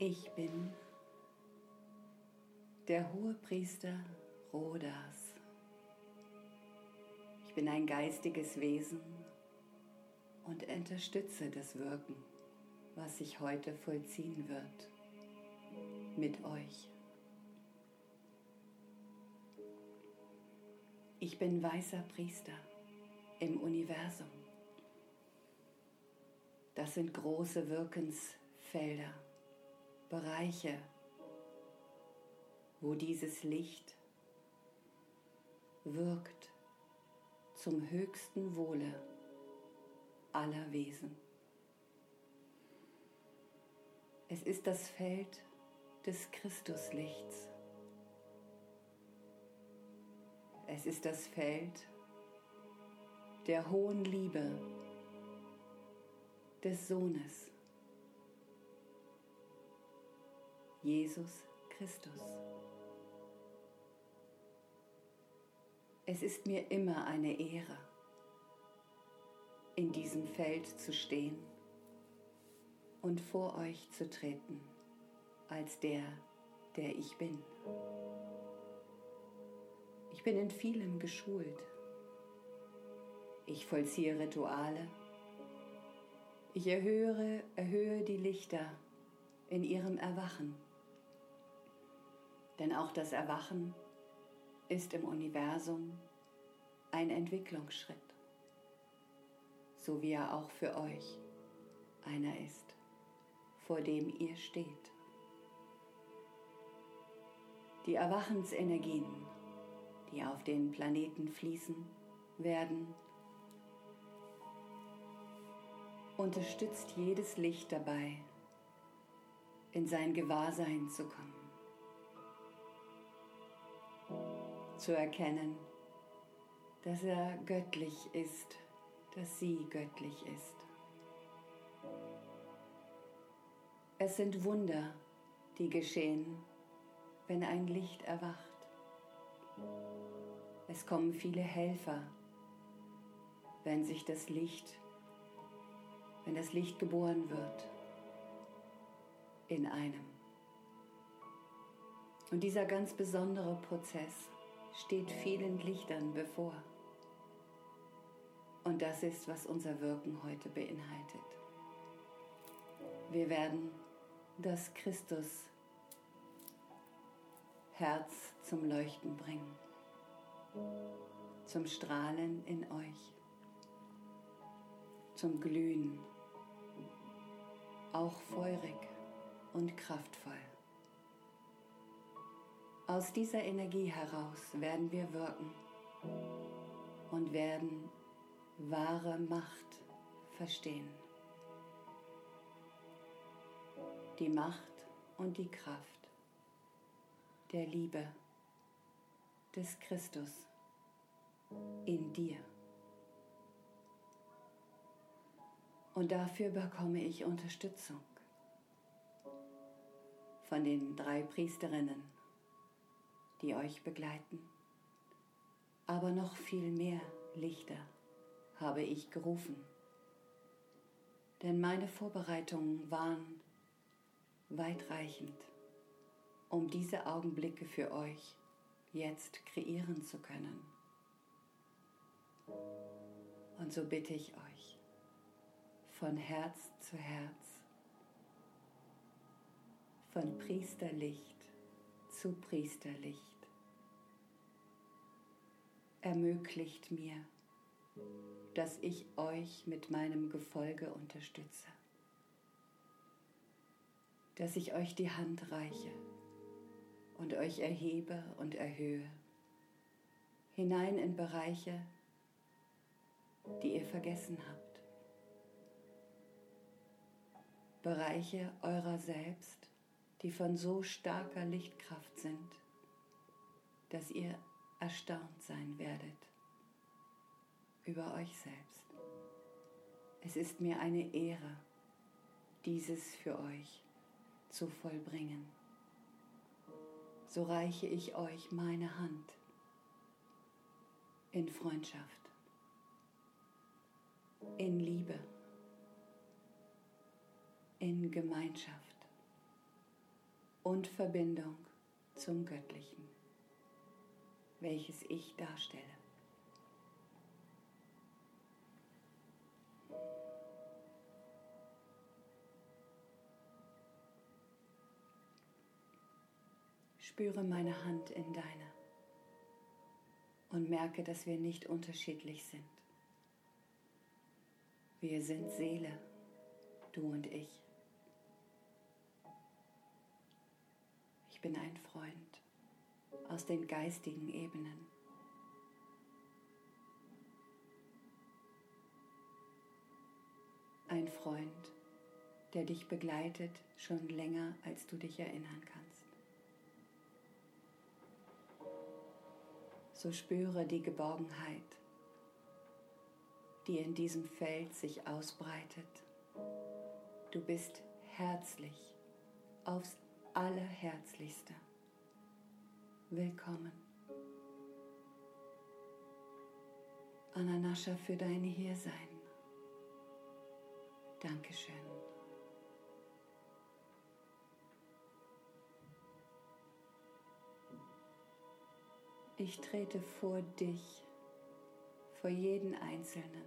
Ich bin der Hohepriester Rodas. Ich bin ein geistiges Wesen und unterstütze das Wirken, was sich heute vollziehen wird, mit euch. Ich bin weißer Priester im Universum. Das sind große Wirkensfelder, Bereiche, wo dieses Licht wirkt zum höchsten Wohle aller Wesen. Es ist das Feld des Christuslichts. Es ist das Feld der hohen Liebe des Sohnes, Jesus Christus. Es ist mir immer eine Ehre, in diesem Feld zu stehen und vor euch zu treten, als der ich bin. Ich bin in vielem geschult. Ich vollziehe Rituale. Ich erhöhe die Lichter in ihrem Erwachen. Denn auch das Erwachen ist im Universum ein Entwicklungsschritt, so wie er auch für euch einer ist, vor dem ihr steht. Die Erwachensenergien, die auf den Planeten fließen werden, unterstützt jedes Licht dabei, in sein Gewahrsein zu kommen. Zu erkennen, dass er göttlich ist, dass sie göttlich ist. Es sind Wunder, die geschehen, wenn ein Licht erwacht. Es kommen viele Helfer, wenn das Licht geboren wird in einem. Und dieser ganz besondere Prozess steht vielen Lichtern bevor. Und das ist, was unser Wirken heute beinhaltet. Wir werden das Christus-Herz zum Leuchten bringen, zum Strahlen in euch, zum Glühen, auch feurig und kraftvoll. Aus dieser Energie heraus werden wir wirken und werden wahre Macht verstehen. Die Macht und die Kraft der Liebe des Christus in dir. Und dafür bekomme ich Unterstützung von den 3 Priesterinnen, die euch begleiten. Aber noch viel mehr Lichter habe ich gerufen. Denn meine Vorbereitungen waren weitreichend, um diese Augenblicke für euch jetzt kreieren zu können. Und so bitte ich euch, von Herz zu Herz, von Priesterlicht zu Priesterlicht, ermöglicht mir, dass ich euch mit meinem Gefolge unterstütze, dass ich euch die Hand reiche und euch erhebe und erhöhe, hinein in Bereiche, die ihr vergessen habt, Bereiche eurer selbst, die von so starker Lichtkraft sind, dass ihr erstaunt sein werdet über euch selbst. Es ist mir eine Ehre, dieses für euch zu vollbringen. So reiche ich euch meine Hand in Freundschaft, in Liebe, in Gemeinschaft, und Verbindung zum Göttlichen, welches ich darstelle. Spüre meine Hand in deine und merke, dass wir nicht unterschiedlich sind. Wir sind Seele, du und ich. Ich bin ein Freund aus den geistigen Ebenen. Ein Freund, der dich begleitet schon länger, als du dich erinnern kannst. So spüre die Geborgenheit, die in diesem Feld sich ausbreitet. Du bist herzlich, aufs Allerherzlichste. Willkommen. Ananascha, für dein Hiersein. Dankeschön. Ich trete vor dich, vor jeden Einzelnen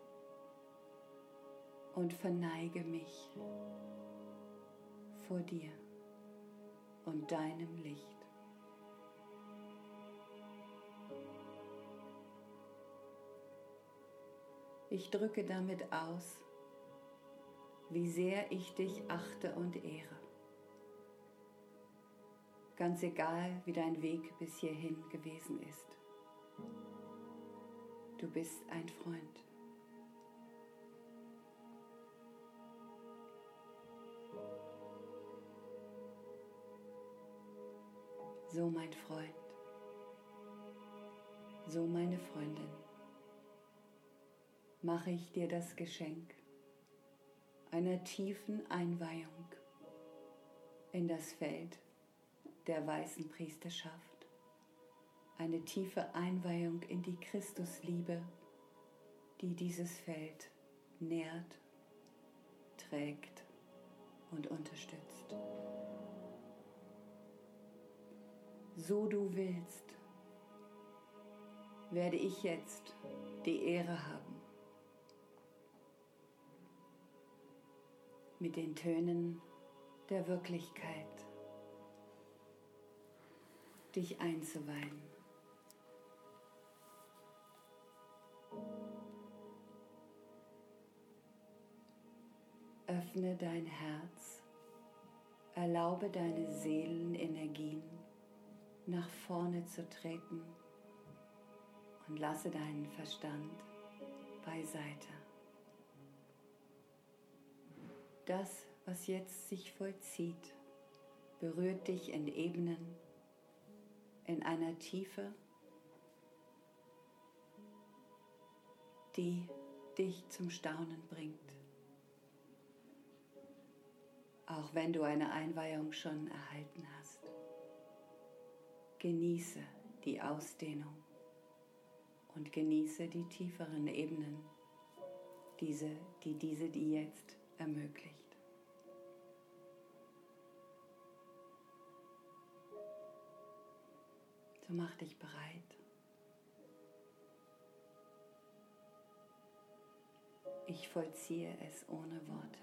und verneige mich vor dir und deinem Licht. Ich drücke damit aus, wie sehr ich dich achte und ehre. Ganz egal, wie dein Weg bis hierhin gewesen ist. Du bist ein Freund. So mein Freund, so meine Freundin, mache ich dir das Geschenk einer tiefen Einweihung in das Feld der weißen Priesterschaft, eine tiefe Einweihung in die Christusliebe, die dieses Feld nährt, trägt und unterstützt. So du willst, werde ich jetzt die Ehre haben, mit den Tönen der Wirklichkeit dich einzuweihen. Öffne dein Herz, erlaube deine Seelenenergien nach vorne zu treten und lasse deinen Verstand beiseite. Das, was jetzt sich vollzieht, berührt dich in Ebenen, in einer Tiefe, die dich zum Staunen bringt. Auch wenn du eine Einweihung schon erhalten hast. Genieße die Ausdehnung und genieße die tieferen Ebenen, die jetzt ermöglicht. So mach dich bereit. Ich vollziehe es ohne Worte.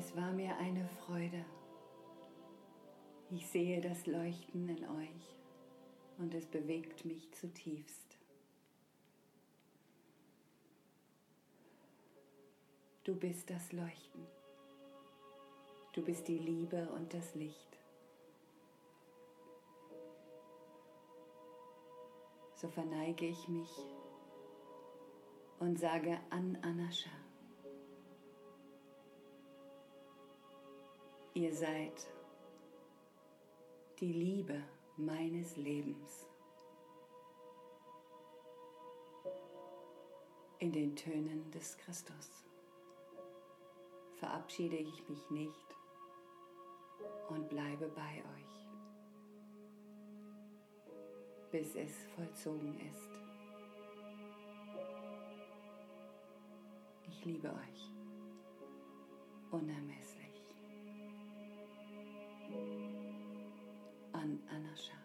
Es war mir eine Freude. Ich sehe das Leuchten in euch und es bewegt mich zutiefst. Du bist das Leuchten. Du bist die Liebe und das Licht. So verneige ich mich und sage an Anascha: Ihr seid die Liebe meines Lebens. In den Tönen des Christus verabschiede ich mich nicht und bleibe bei euch, bis es vollzogen ist. Ich liebe euch unermesslich. An Anascha.